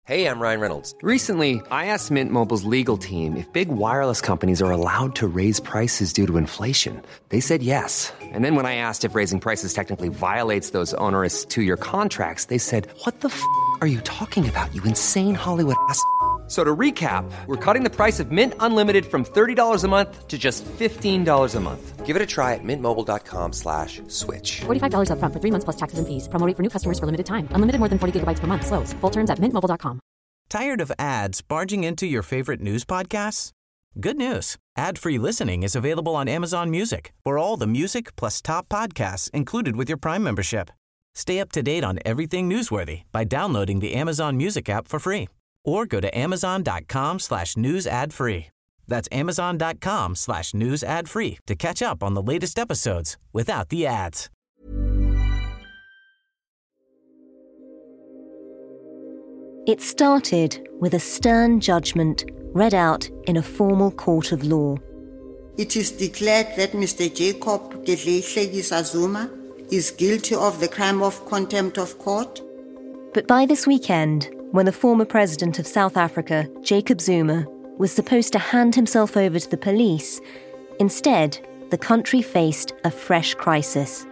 Hey, I'm Ryan Reynolds. Recently, I asked Mint Mobile's legal team if big wireless companies are allowed to raise prices due to inflation. They said yes. And then when I asked if raising prices technically violates those onerous two-year contracts, they said, "What the f*** are you talking about, you insane Hollywood ass?" So to recap, we're cutting the price of Mint Unlimited from $30 a month to just $15 a month. Give it a try at mintmobile.com/switch. $45 up front for 3 months plus taxes and fees. Promo rate for new customers for limited time. Unlimited more than 40 gigabytes per month. Slows full terms at mintmobile.com. Tired of ads barging into your favorite news podcasts? Good news. Ad-free listening is available on Amazon Music for all the music plus top podcasts included with your Prime membership. Stay up to date on everything newsworthy by downloading the Amazon Music app for free. Or go to amazon.com/news ad free. That's amazon.com/news ad free to catch up on the latest episodes without the ads. It started with a stern judgment read out in a formal court of law. It is declared that Mr. Jacob Gedleyihlekisa Zuma is guilty of the crime of contempt of court. But by this weekend, when the former president of South Africa, Jacob Zuma, was supposed to hand himself over to the police, instead, the country faced a fresh crisis.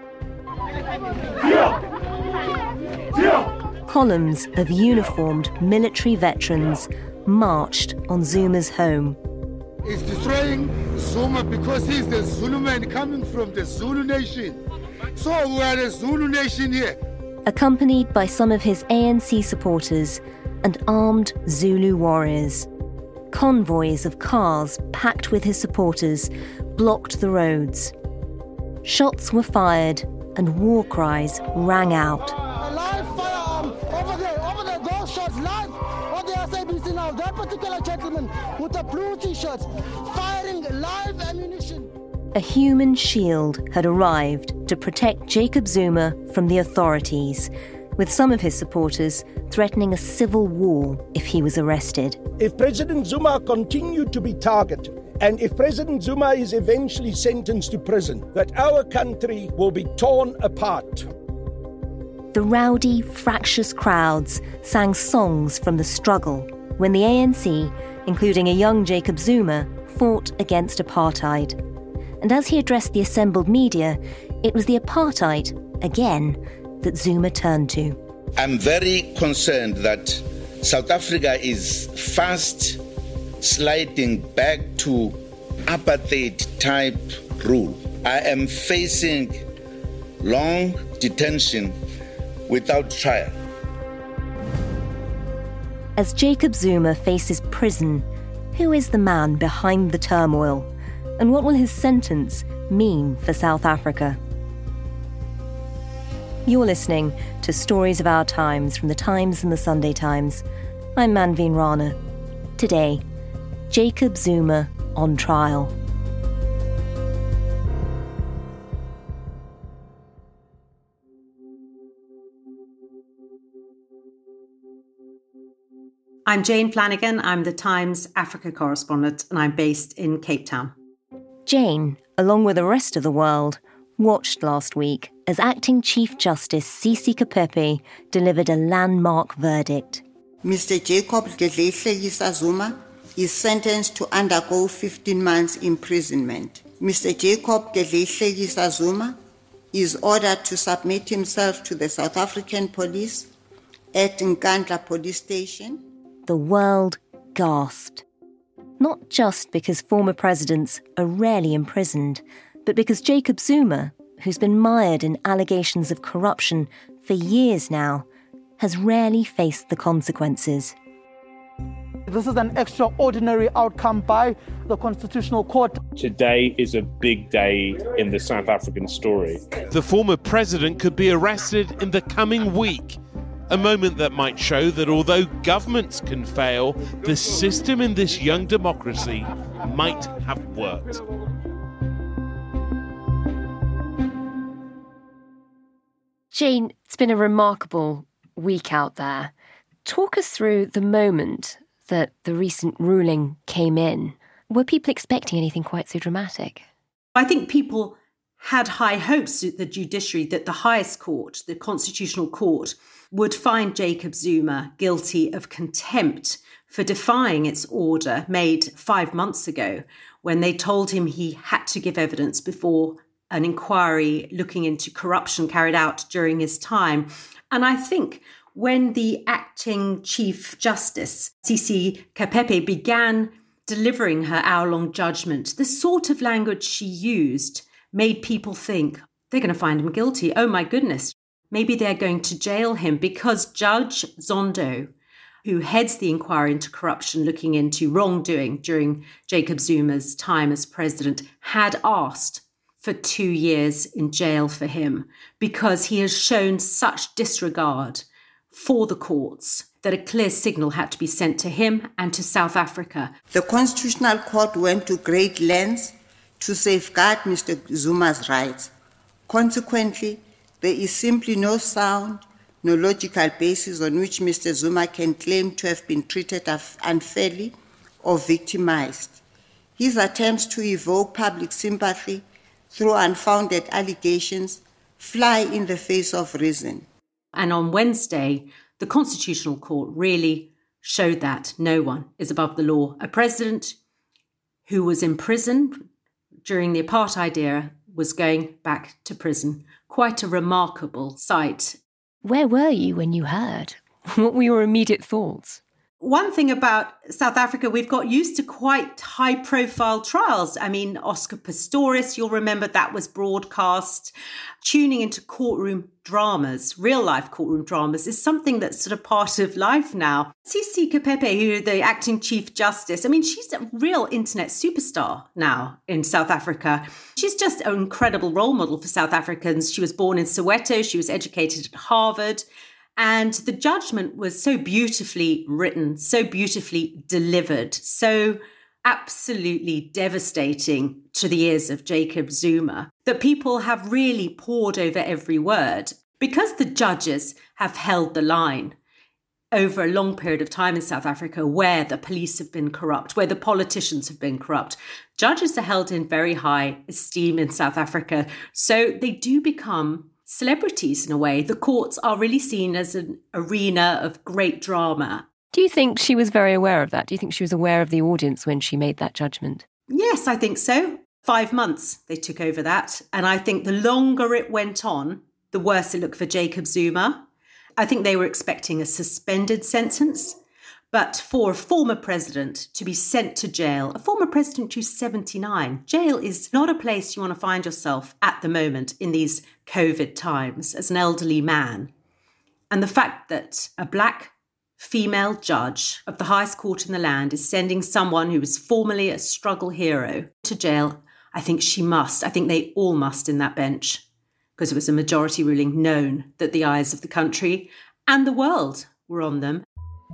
Columns of uniformed military veterans marched on Zuma's home. He's destroying Zuma because he's the Zulu man coming from the Zulu nation. So we are the Zulu nation here. Accompanied by some of his ANC supporters and armed Zulu warriors. Convoys of cars packed with his supporters blocked the roads. Shots were fired and war cries rang out. A live firearm over there, those shots live on the SABC now. That particular gentleman with the blue t-shirt firing live ammunition. A human shield had arrived to protect Jacob Zuma from the authorities, with some of his supporters threatening a civil war if he was arrested. If President Zuma continued to be targeted, and if President Zuma is eventually sentenced to prison, that our country will be torn apart. The rowdy, fractious crowds sang songs from the struggle when the ANC, including a young Jacob Zuma, fought against apartheid. And as he addressed the assembled media, it was the apartheid, again, that Zuma turned to. I'm very concerned that South Africa is fast sliding back to apartheid-type rule. I am facing long detention without trial. As Jacob Zuma faces prison, who is the man behind the turmoil? And what will his sentence mean for South Africa? You're listening to Stories of Our Times from The Times and The Sunday Times. I'm Manveen Rana. Today, Jacob Zuma on trial. I'm Jane Flanagan. I'm The Times Africa correspondent, and I'm based in Cape Town. Jane, along with the rest of the world, watched last week as Acting Chief Justice Sisi Kapepe delivered a landmark verdict. Mr. Jacob Gedleyihlekisa Zuma is sentenced to undergo 15 months imprisonment. Mr. Jacob Gedleyihlekisa Zuma is ordered to submit himself to the South African police at Nkandla police station. The world gasped. Not just because former presidents are rarely imprisoned, but because Jacob Zuma, who's been mired in allegations of corruption for years now, has rarely faced the consequences. This is an extraordinary outcome by the Constitutional Court. Today is a big day in the South African story. The former president could be arrested in the coming week. A moment that might show that although governments can fail, the system in this young democracy might have worked. Jane, it's been a remarkable week out there. Talk us through the moment that the recent ruling came in. Were people expecting anything quite so dramatic? I think people had high hopes that the judiciary, that the highest court, the Constitutional Court, would find Jacob Zuma guilty of contempt for defying its order made 5 months ago when they told him he had to give evidence before an inquiry looking into corruption carried out during his time. And I think when the acting Chief Justice, Sisi Kapepe, began delivering her hour-long judgment, the sort of language she used made people think, they're going to find him guilty. Oh my goodness, maybe they're going to jail him, because Judge Zondo, who heads the inquiry into corruption looking into wrongdoing during Jacob Zuma's time as president, had asked for 2 years in jail for him because he has shown such disregard for the courts that a clear signal had to be sent to him and to South Africa. The Constitutional Court went to great lengths to safeguard Mr. Zuma's rights. Consequently, there is simply no sound, no logical basis on which Mr. Zuma can claim to have been treated unfairly or victimized. His attempts to evoke public sympathy through unfounded allegations fly in the face of reason. And on Wednesday, the Constitutional Court really showed that no one is above the law. A president who was in prison during the apartheid era was going back to prison. Quite a remarkable sight. Where were you when you heard? What were your immediate thoughts? One thing about South Africa, we've got used to quite high-profile trials. I mean, Oscar Pistorius, you'll remember that was broadcast. Tuning into courtroom dramas, real-life courtroom dramas, is something that's sort of part of life now. Sisi Kapepe, who the acting Chief Justice, I mean, she's a real internet superstar now in South Africa. She's just an incredible role model for South Africans. She was born in Soweto. She was educated at Harvard. And the judgment was so beautifully written, so beautifully delivered, so absolutely devastating to the ears of Jacob Zuma that people have really pored over every word. Because the judges have held the line over a long period of time in South Africa where the police have been corrupt, where the politicians have been corrupt, judges are held in very high esteem in South Africa. So they do become celebrities in a way. The courts are really seen as an arena of great drama. Do you think she was very aware of that? Do you think she was aware of the audience when she made that judgment? Yes, I think so. 5 months they took over that. And I think the longer it went on, the worse it looked for Jacob Zuma. I think they were expecting a suspended sentence. But for a former president to be sent to jail, a former president who's 79, jail is not a place you want to find yourself at the moment in these COVID times as an elderly man. And the fact that a black female judge of the highest court in the land is sending someone who was formerly a struggle hero to jail, I think she must. I think they all must in that bench, because it was a majority ruling, known that the eyes of the country and the world were on them.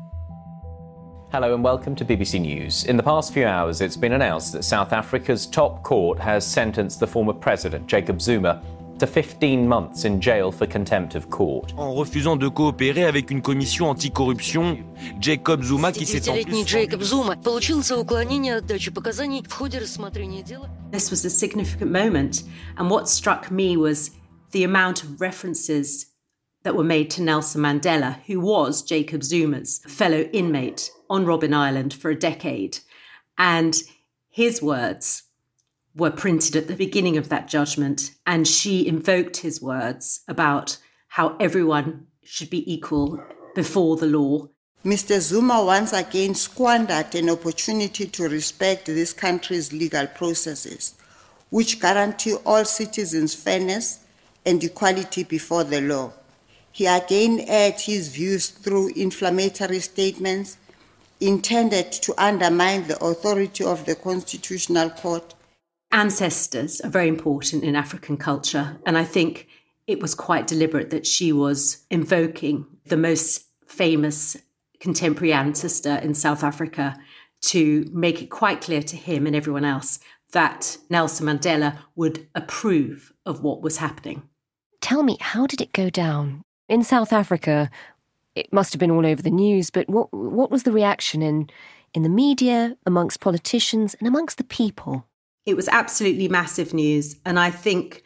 Hello and welcome to BBC News. In the past few hours, it's been announced that South Africa's top court has sentenced the former president, Jacob Zuma, to 15 months in jail for contempt of court. En refusant de coopérer avec une commission anticorruption, Jacob Zuma, qui s'est en Jacob Zuma получил за уклонение от дачи показаний в ходе рассмотрения дела. This was a significant moment, and what struck me was the amount of references that were made to Nelson Mandela, who was Jacob Zuma's fellow inmate on Robben Island for a decade. And his words were printed at the beginning of that judgment, and she invoked his words about how everyone should be equal before the law. Mr. Zuma once again squandered an opportunity to respect this country's legal processes, which guarantee all citizens fairness and equality before the law. He again aired his views through inflammatory statements intended to undermine the authority of the Constitutional Court. Ancestors are very important in African culture, and I think it was quite deliberate that she was invoking the most famous contemporary ancestor in South Africa to make it quite clear to him and everyone else that Nelson Mandela would approve of what was happening. Tell me, how did it go down? In South Africa, it must have been all over the news, but what was the reaction in the media, amongst politicians and amongst the people? It was absolutely massive news. And I think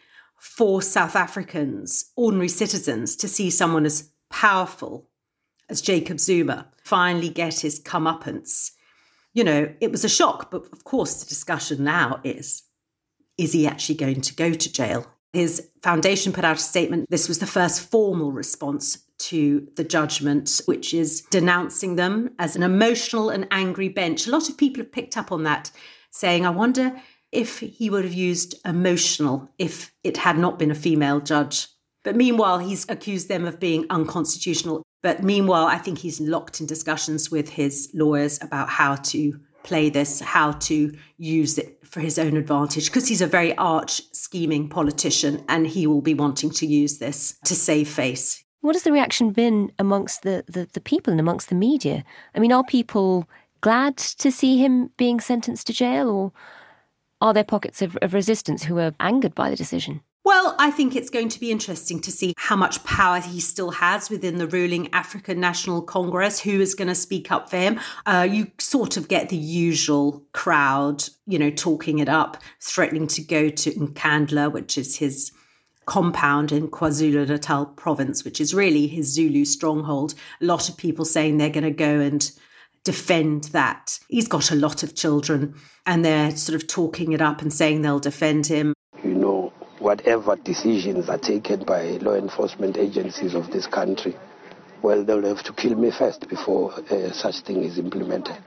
for South Africans, ordinary citizens, to see someone as powerful as Jacob Zuma finally get his comeuppance. You know, it was a shock, but of course the discussion now is he actually going to go to jail? His foundation put out a statement. This was the first formal response to the judgment, which is denouncing them as an emotional and angry bench. A lot of people have picked up on that, saying, I wonder if he would have used emotional if it had not been a female judge. But meanwhile, he's accused them of being unconstitutional. But meanwhile, I think he's locked in discussions with his lawyers about how to play this, how to use it for his own advantage, because he's a very arch-scheming politician and he will be wanting to use this to save face. What has the reaction been amongst the people and amongst the media? I mean, are people glad to see him being sentenced to jail, or are there pockets of resistance who are angered by the decision? Well, I think it's going to be interesting to see how much power he still has within the ruling African National Congress, who is going to speak up for him. You sort of get the usual crowd, you know, talking it up, threatening to go to Nkandla, which is his compound in KwaZulu-Natal province, which is really his Zulu stronghold. A lot of people saying they're going to go and defend that. He's got a lot of children and they're sort of talking it up and saying they'll defend him. You know, whatever decisions are taken by law enforcement agencies of this country, well, they'll have to kill me first before such thing is implemented.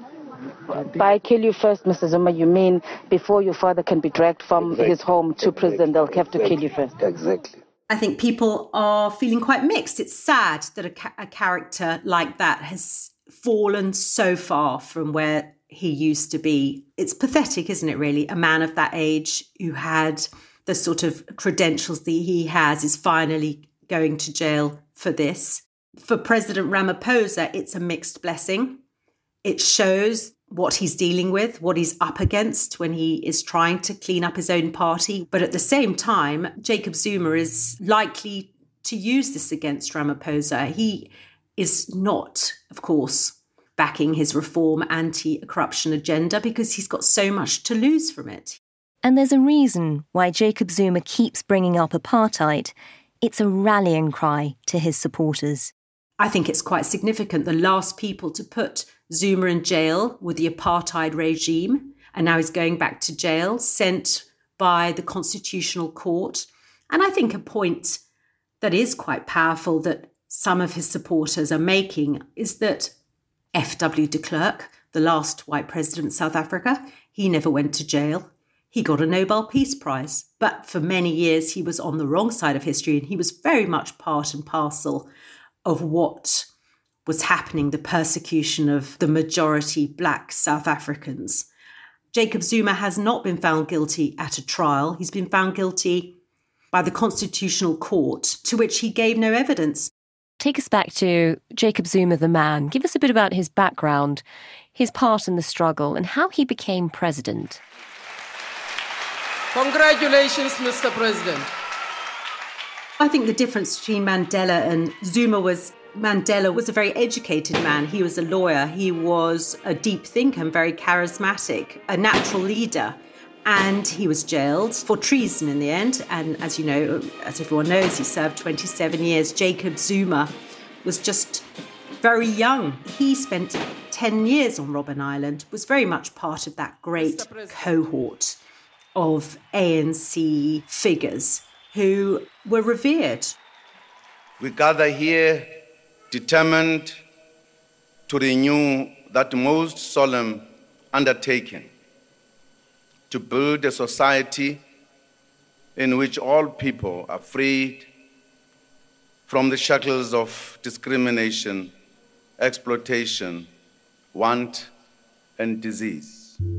By kill you first, Mr. Zuma, you mean before your father can be dragged from his home to prison, they'll have to kill you first? Exactly. I think people are feeling quite mixed. It's sad that a character like that has fallen so far from where he used to be. It's pathetic, isn't it, really? A man of that age who had the sort of credentials that he has is finally going to jail for this. For President Ramaphosa, it's a mixed blessing. It shows what he's dealing with, what he's up against when he is trying to clean up his own party. But at the same time, Jacob Zuma is likely to use this against Ramaphosa. He is not, of course, backing his reform anti-corruption agenda because he's got so much to lose from it. And there's a reason why Jacob Zuma keeps bringing up apartheid. It's a rallying cry to his supporters. I think it's quite significant. The last people to put Zuma in jail were the apartheid regime, and now he's going back to jail, sent by the Constitutional Court. And I think a point that is quite powerful that some of his supporters are making is that F.W. de Klerk, the last white president of South Africa, he never went to jail. He got a Nobel Peace Prize. But for many years, he was on the wrong side of history, and he was very much part and parcel of what was happening, the persecution of the majority black South Africans. Jacob Zuma has not been found guilty at a trial. He's been found guilty by the Constitutional Court, to which he gave no evidence. Take us back to Jacob Zuma, the man. Give us a bit about his background, his part in the struggle, and how he became president. Congratulations, Mr. President. I think the difference between Mandela and Zuma was Mandela was a very educated man. He was a lawyer. He was a deep thinker and very charismatic, a natural leader. And he was jailed for treason in the end. And as you know, as everyone knows, he served 27 years. Jacob Zuma was just very young. He spent 10 years on Robben Island, was very much part of that great cohort of ANC figures who were revered. We gather here determined to renew that most solemn undertaking to build a society in which all people are freed from the shackles of discrimination, exploitation, want, and disease.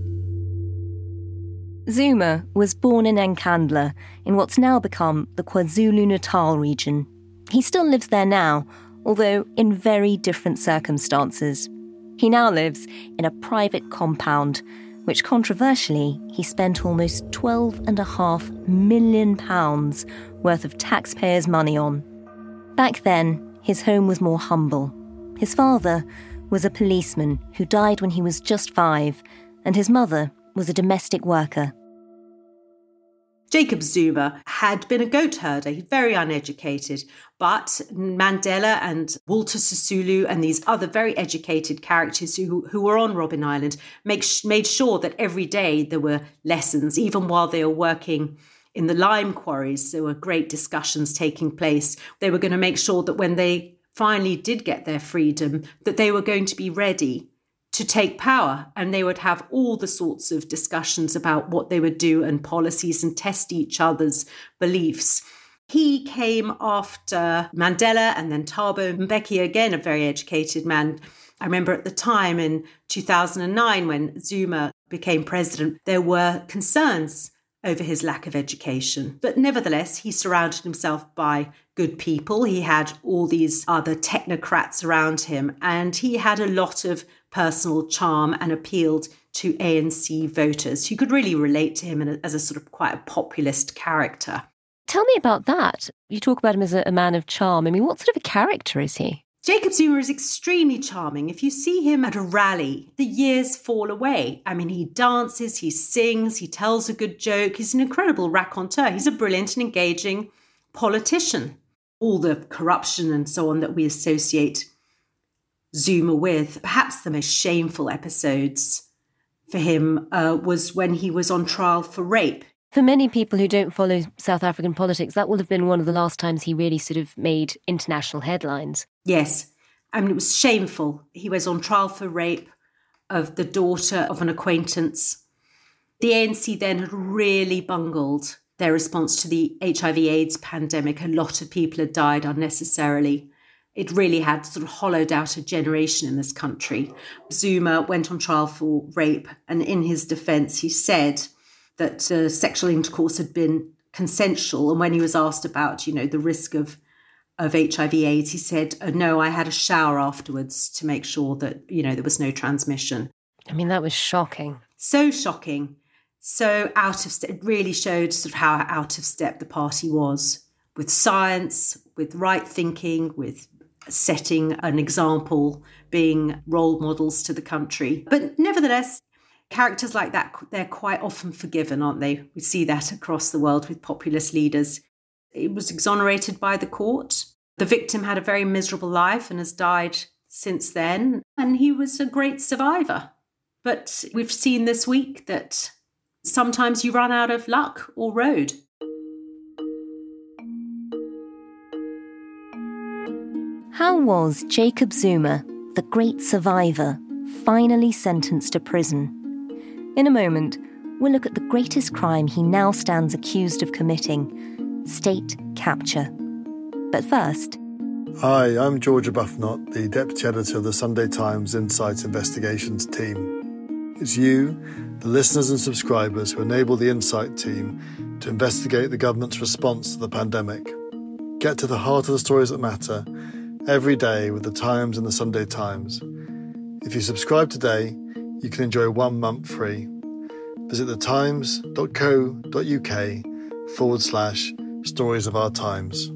Zuma was born in Nkandla, in what's now become the KwaZulu-Natal region. He still lives there now, although in very different circumstances. He now lives in a private compound, which controversially he spent almost £12.5 million worth of taxpayers' money on. Back then, his home was more humble. His father was a policeman who died when he was just 5, and his mother was a domestic worker. Jacob Zuma had been a goat herder. He's very uneducated. But Mandela and Walter Sisulu and these other very educated characters who were on Robben Island made sure that every day there were lessons, even while they were working in the lime quarries. There were great discussions taking place. They were going to make sure that when they finally did get their freedom, that they were going to be ready to take power, and they would have all the sorts of discussions about what they would do and policies and test each other's beliefs. He came after Mandela and then Thabo Mbeki, again, a very educated man. I remember at the time in 2009 when Zuma became president, there were concerns over his lack of education. But nevertheless, he surrounded himself by good people. He had all these other technocrats around him, and he had a lot of personal charm and appealed to ANC voters who could really relate to him as a sort of quite a populist character. Tell me about that. You talk about him as a man of charm. I mean, what sort of a character is he? Jacob Zuma is extremely charming. If you see him at a rally, the years fall away. I mean, he dances, he sings, he tells a good joke. He's an incredible raconteur. He's a brilliant and engaging politician. All the corruption and so on that we associate Zuma with, perhaps the most shameful episodes for him was when he was on trial for rape. For many people who don't follow South African politics, that will have been one of the last times he really sort of made international headlines. Yes. I mean, it was shameful. He was on trial for rape of the daughter of an acquaintance. The ANC then had really bungled their response to the HIV/AIDS pandemic. A lot of people had died unnecessarily. It really had sort of hollowed out a generation in this country. Zuma went on trial for rape, and in his defence, he said that sexual intercourse had been consensual. And when he was asked about, the risk of HIV/AIDS, he said, no, I had a shower afterwards to make sure that, there was no transmission. I mean, that was shocking. So shocking. So out of step. It really showed sort of how out of step the party was with science, with right thinking, with setting an example, being role models to the country. But nevertheless, characters like that, they're quite often forgiven, aren't they? We see that across the world with populist leaders. It was exonerated by the court. The victim had a very miserable life and has died since then. And he was a great survivor. But we've seen this week that sometimes you run out of luck or road. How was Jacob Zuma, the great survivor, finally sentenced to prison? In a moment, we'll look at the greatest crime he now stands accused of committing, state capture. But first... Hi, I'm George Arbuthnot, the Deputy Editor of the Sunday Times Insight Investigations team. It's you, the listeners and subscribers, who enable the Insight team to investigate the government's response to the pandemic. Get to the heart of the stories that matter every day with the Times and the Sunday Times. If you subscribe today, you can enjoy 1 month free. Visit thetimes.co.uk/stories of our times.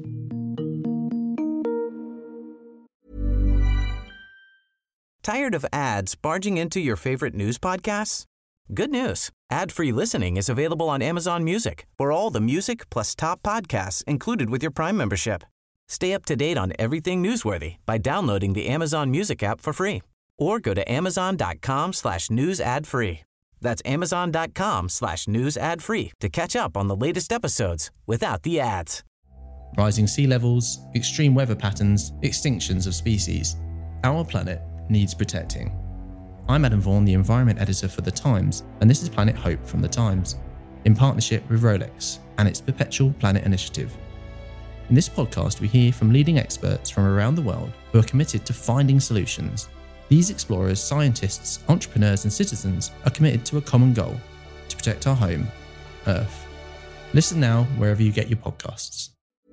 Tired of ads barging into your favorite news podcasts? Good news. Ad-free listening is available on Amazon Music for all the music plus top podcasts included with your Prime membership. Stay up to date on everything newsworthy by downloading the Amazon Music app for free or go to amazon.com/news ad free. That's amazon.com/news ad free to catch up on the latest episodes without the ads. Rising sea levels, extreme weather patterns, extinctions of species. Our planet needs protecting. I'm Adam Vaughan, the Environment Editor for The Times, and this is Planet Hope from The Times, in partnership with Rolex and its Perpetual Planet Initiative. In this podcast, we hear from leading experts from around the world who are committed to finding solutions. These explorers, scientists, entrepreneurs, and citizens are committed to a common goal: to protect our home, Earth. Listen now wherever you get your podcasts.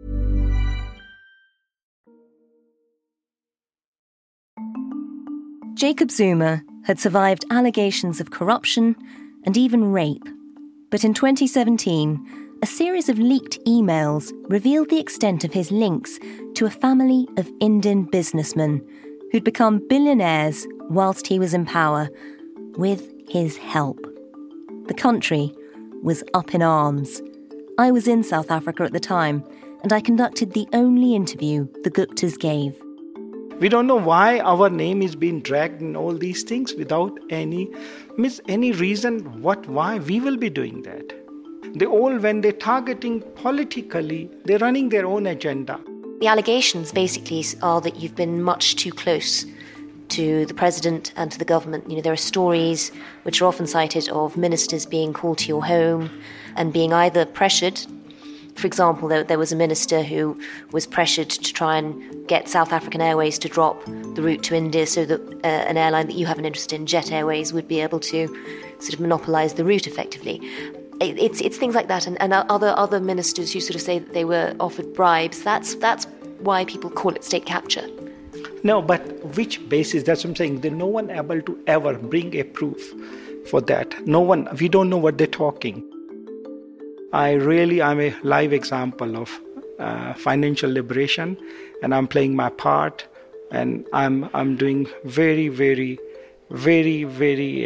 Jacob Zuma had survived allegations of corruption and even rape. But in 2017, a series of leaked emails revealed the extent of his links to a family of Indian businessmen who'd become billionaires whilst he was in power, with his help. The country was up in arms. I was in South Africa at the time, and I conducted the only interview the Guptas gave. We don't know why our name is being dragged in all these things without any reason why we will be doing that. When they're targeting politically, they're running their own agenda. The allegations basically are that you've been much too close to the president and to the government. There are stories which are often cited of ministers being called to your home and being either pressured. For example, there was a minister who was pressured to try and get South African Airways to drop the route to India so that an airline that you have an interest in, Jet Airways, would be able to sort of monopolise the route effectively. It's things like that, and other ministers who sort of say that they were offered bribes. That's why people call it state capture. No, but which basis? That's what I'm saying. There's no one able to ever bring a proof for that. No one. We don't know what they're talking. I'm a live example of financial liberation, and I'm playing my part, and I'm doing very, very, very, very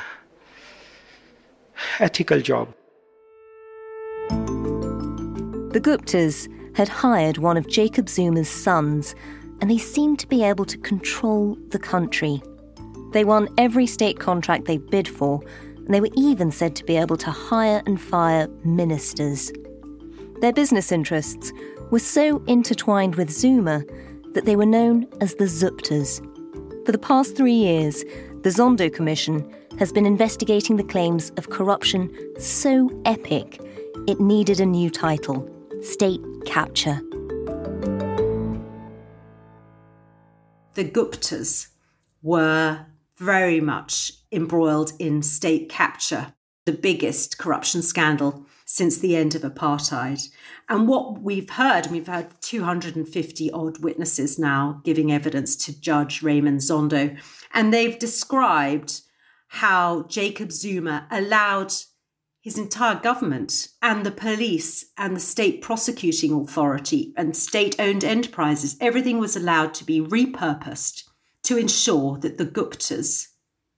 ethical job. The Guptas had hired one of Jacob Zuma's sons, and they seemed to be able to control the country. They won every state contract they bid for, and they were even said to be able to hire and fire ministers. Their business interests were so intertwined with Zuma that they were known as the Zuptas. For the past 3 years, the Zondo Commission has been investigating the claims of corruption so epic it needed a new title: state capture. The Guptas were very much embroiled in state capture, the biggest corruption scandal since the end of apartheid. And what we've heard 250 odd witnesses now giving evidence to Judge Raymond Zondo, and they've described how Jacob Zuma allowed his entire government and the police and the state prosecuting authority and state-owned enterprises, everything was allowed to be repurposed to ensure that the Guptas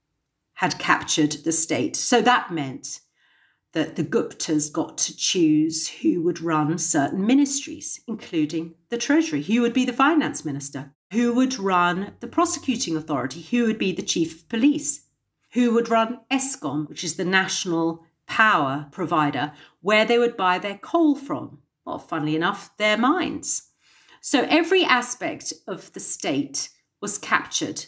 had captured the state. So that meant that the Guptas got to choose who would run certain ministries, including the Treasury, who would be the finance minister, who would run the prosecuting authority, who would be the chief of police, who would run Eskom, which is the national power provider, where they would buy their coal from. Well, funnily enough, their mines. So every aspect of the state was captured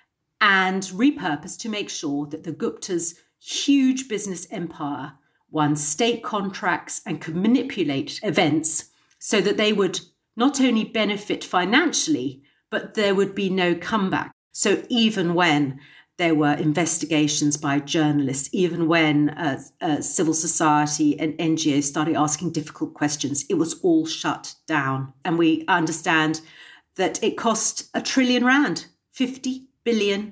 and repurposed to make sure that the Guptas' huge business empire won state contracts and could manipulate events so that they would not only benefit financially, but there would be no comeback. So even when there were investigations by journalists, even when civil society and NGOs started asking difficult questions, it was all shut down. And we understand that it cost R1 trillion, £50 billion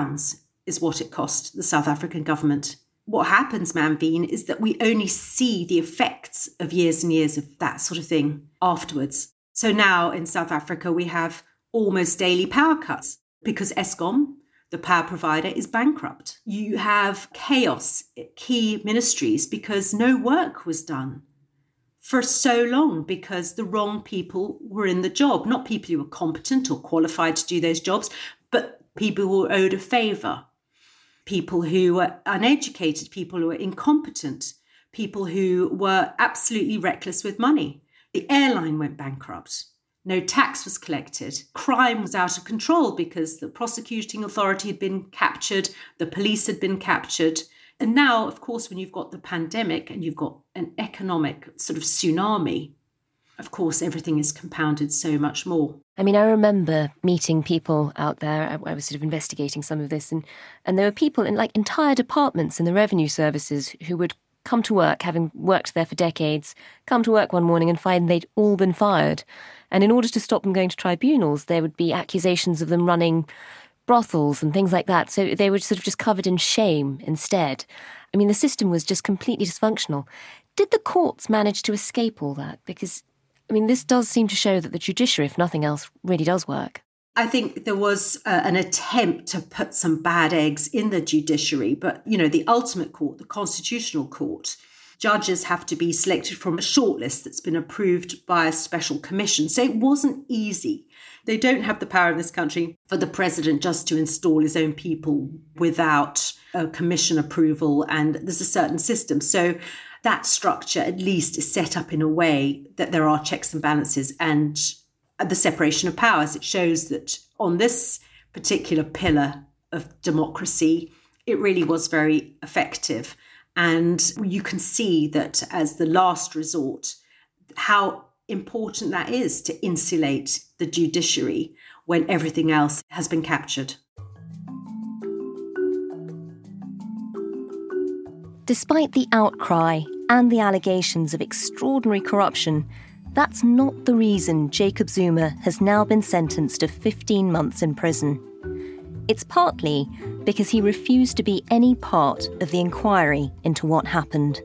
is what it cost the South African government. What happens, Manveen, is that we only see the effects of years and years of that sort of thing afterwards. So now in South Africa, we have almost daily power cuts because Eskom, the power provider, is bankrupt. You have chaos at key ministries because no work was done for so long because the wrong people were in the job, not people who were competent or qualified to do those jobs, but people who were owed a favour, people who were uneducated, people who were incompetent, people who were absolutely reckless with money. The airline went bankrupt. No tax was collected. Crime was out of control because the prosecuting authority had been captured, the police had been captured. And now, of course, when you've got the pandemic and you've got an economic sort of tsunami, of course, everything is compounded so much more. I mean, I remember meeting people out there. I was sort of investigating some of this, and there were people in like entire departments in the revenue services who would come to work, having worked there for decades, come to work one morning and find they'd all been fired. And in order to stop them going to tribunals, there would be accusations of them running brothels and things like that. So they were sort of just covered in shame instead. I mean, the system was just completely dysfunctional. Did the courts manage to escape all that? Because, I mean, this does seem to show that the judiciary, if nothing else, really does work. I think there was an attempt to put some bad eggs in the judiciary, but, you know, the ultimate court, the Constitutional Court, judges have to be selected from a shortlist that's been approved by a special commission. So it wasn't easy. They don't have the power in this country for the president just to install his own people without a commission approval, and there's a certain system. So that structure at least is set up in a way that there are checks and balances and the separation of powers. It shows that on this particular pillar of democracy, it really was very effective. And you can see that as the last resort, how important that is to insulate the judiciary when everything else has been captured. Despite the outcry and the allegations of extraordinary corruption, that's not the reason Jacob Zuma has now been sentenced to 15 months in prison. It's partly because he refused to be any part of the inquiry into what happened.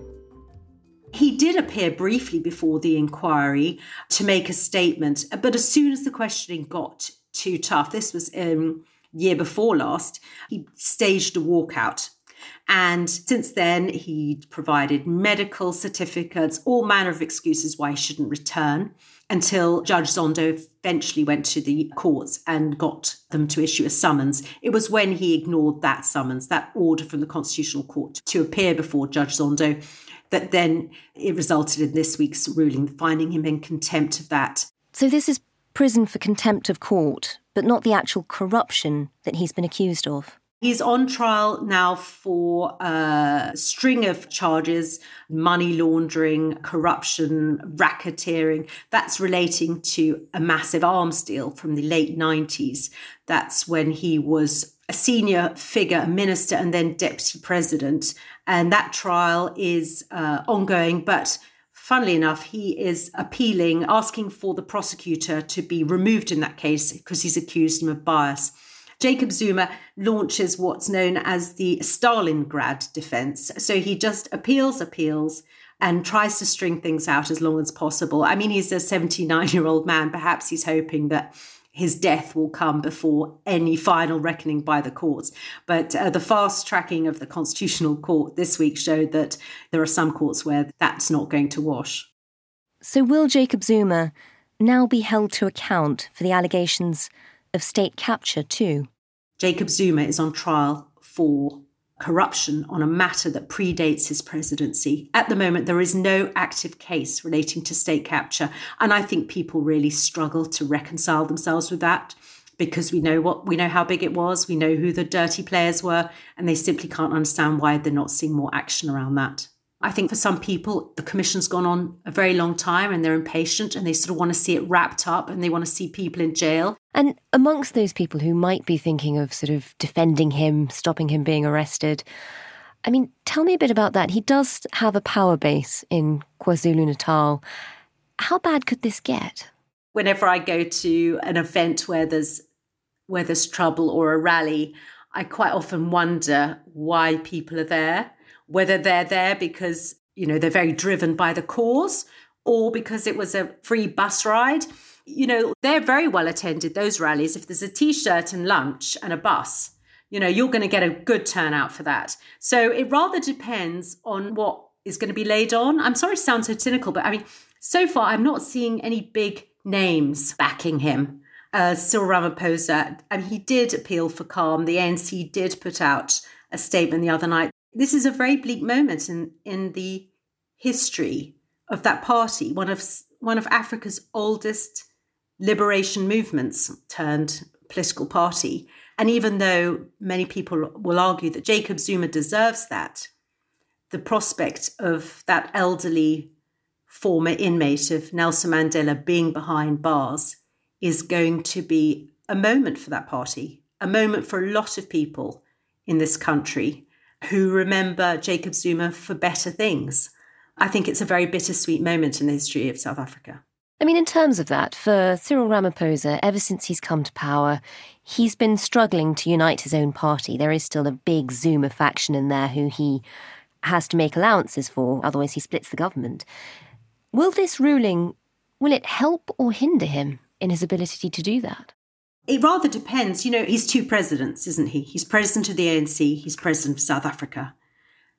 He did appear briefly before the inquiry to make a statement, but as soon as the questioning got too tough, this was year before last, he staged a walkout. And since then, he'd provided medical certificates, all manner of excuses why he shouldn't return, until Judge Zondo eventually went to the courts and got them to issue a summons. It was when he ignored that summons, that order from the Constitutional Court to appear before Judge Zondo, that then it resulted in this week's ruling, finding him in contempt of that. So this is prison for contempt of court, but not the actual corruption that he's been accused of. He's on trial now for a string of charges: money laundering, corruption, racketeering. That's relating to a massive arms deal from the late 90s. That's when he was a senior figure, a minister, and then deputy president. And that trial is ongoing, but funnily enough, he is appealing, asking for the prosecutor to be removed in that case because he's accused him of bias. Jacob Zuma launches what's known as the Stalingrad defense. So he just appeals, and tries to string things out as long as possible. I mean, he's a 79-year-old man. Perhaps he's hoping that his death will come before any final reckoning by the courts. But the fast tracking of the Constitutional Court this week showed that there are some courts where that's not going to wash. So will Jacob Zuma now be held to account for the allegations of state capture too? Jacob Zuma is on trial for corruption on a matter that predates his presidency. At the moment, there is no active case relating to state capture. And I think people really struggle to reconcile themselves with that because we know how big it was. We know who the dirty players were, and they simply can't understand why they're not seeing more action around that. I think for some people, the commission's gone on a very long time and they're impatient and they sort of want to see it wrapped up and they want to see people in jail. And amongst those people who might be thinking of sort of defending him, stopping him being arrested, I mean, tell me a bit about that. He does have a power base in KwaZulu-Natal. How bad could this get? Whenever I go to an event where there's trouble or a rally, I quite often wonder why people are there. Whether they're there because, they're very driven by the cause or because it was a free bus ride. They're very well attended, those rallies. If there's a T-shirt and lunch and a bus, you're going to get a good turnout for that. So it rather depends on what is going to be laid on. I'm sorry to sound so cynical, but I mean, so far I'm not seeing any big names backing him. Cyril Ramaphosa, and he did appeal for calm. The ANC did put out a statement the other night. This is a very bleak moment in the history of that party, one of Africa's oldest liberation movements turned political party. And even though many people will argue that Jacob Zuma deserves that, the prospect of that elderly former inmate of Nelson Mandela being behind bars is going to be a moment for that party, a moment for a lot of people in this country who remember Jacob Zuma for better things. I think it's a very bittersweet moment in the history of South Africa. I mean, in terms of that, for Cyril Ramaphosa, ever since he's come to power, he's been struggling to unite his own party. There is still a big Zuma faction in there who he has to make allowances for, otherwise he splits the government. Will this ruling, will it help or hinder him in his ability to do that? It rather depends. He's two presidents, isn't he? He's president of the ANC, he's president of South Africa.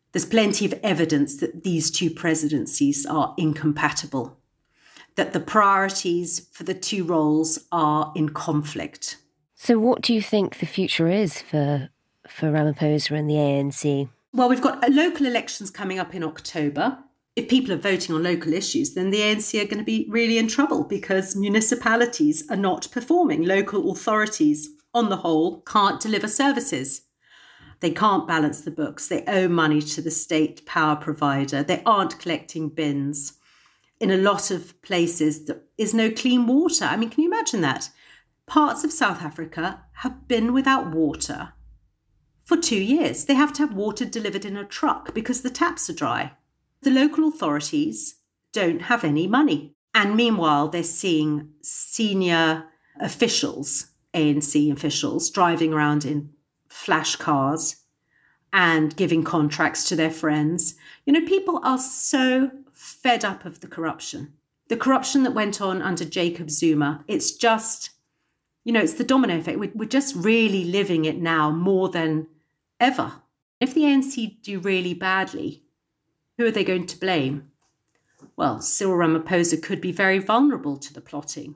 There's plenty of evidence that these two presidencies are incompatible, that the priorities for the two roles are in conflict. So what do you think the future is for Ramaphosa and the ANC? Well, we've got local elections coming up in October. If people are voting on local issues, then the ANC are going to be really in trouble because municipalities are not performing. Local authorities, on the whole, can't deliver services. They can't balance the books. They owe money to the state power provider. They aren't collecting bins. In a lot of places, there is no clean water. I mean, can you imagine that? Parts of South Africa have been without water for 2 years. They have to have water delivered in a truck because the taps are dry. The local authorities don't have any money. And meanwhile, they're seeing senior officials, ANC officials, driving around in flash cars and giving contracts to their friends. You know, people are so fed up of the corruption that went on under Jacob Zuma. It's just, you know, it's the domino effect. We're just really living it now more than ever. If the ANC do really badly, who are they going to blame? Well, Cyril Ramaphosa could be very vulnerable to the plotting.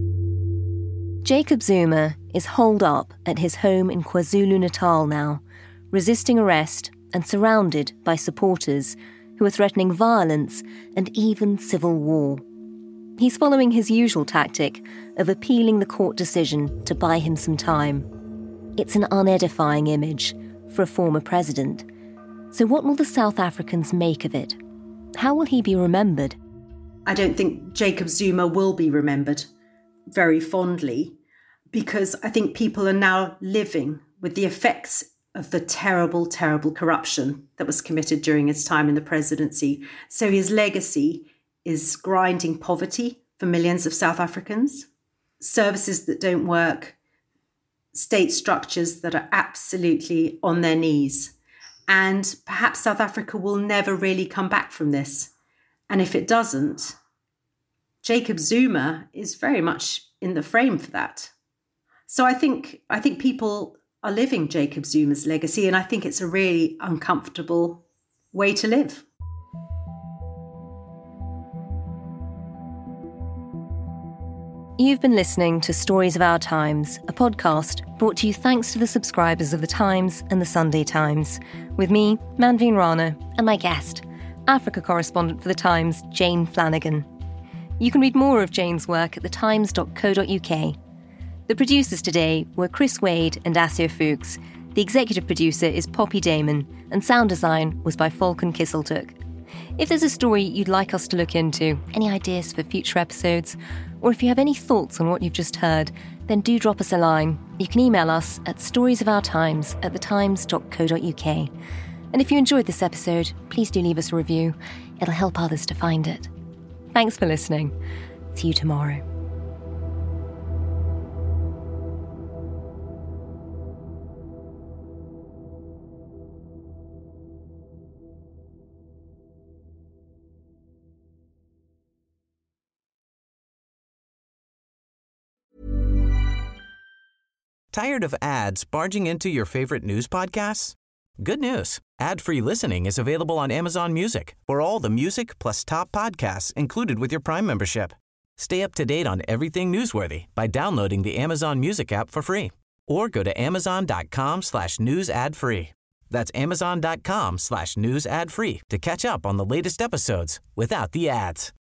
Jacob Zuma is holed up at his home in KwaZulu-Natal now, resisting arrest and surrounded by supporters who are threatening violence and even civil war. He's following his usual tactic of appealing the court decision to buy him some time. It's an unedifying image for a former president. So what will the South Africans make of it? How will he be remembered? I don't think Jacob Zuma will be remembered very fondly because I think people are now living with the effects of the terrible, terrible corruption that was committed during his time in the presidency. So his legacy is grinding poverty for millions of South Africans, services that don't work, state structures that are absolutely on their knees. And perhaps South Africa will never really come back from this. And if it doesn't, Jacob Zuma is very much in the frame for that. So I think people are living Jacob Zuma's legacy, and I think it's a really uncomfortable way to live. You've been listening to Stories of Our Times, a podcast brought to you thanks to the subscribers of The Times and The Sunday Times, with me, Manveen Rana, and my guest, Africa correspondent for The Times, Jane Flanagan. You can read more of Jane's work at thetimes.co.uk. The producers today were Chris Wade and Asir Fuchs. The executive producer is Poppy Damon, and sound design was by Falcon Kisseltook. If there's a story you'd like us to look into, any ideas for future episodes, or if you have any thoughts on what you've just heard, then do drop us a line. You can email us at storiesofourtimes@thetimes.co.uk. And if you enjoyed this episode, please do leave us a review. It'll help others to find it. Thanks for listening. See you tomorrow. Tired of ads barging into your favorite news podcasts? Good news. Ad-free listening is available on Amazon Music for all the music plus top podcasts included with your Prime membership. Stay up to date on everything newsworthy by downloading the Amazon Music app for free or go to amazon.com/news ad free. That's amazon.com/news ad free to catch up on the latest episodes without the ads.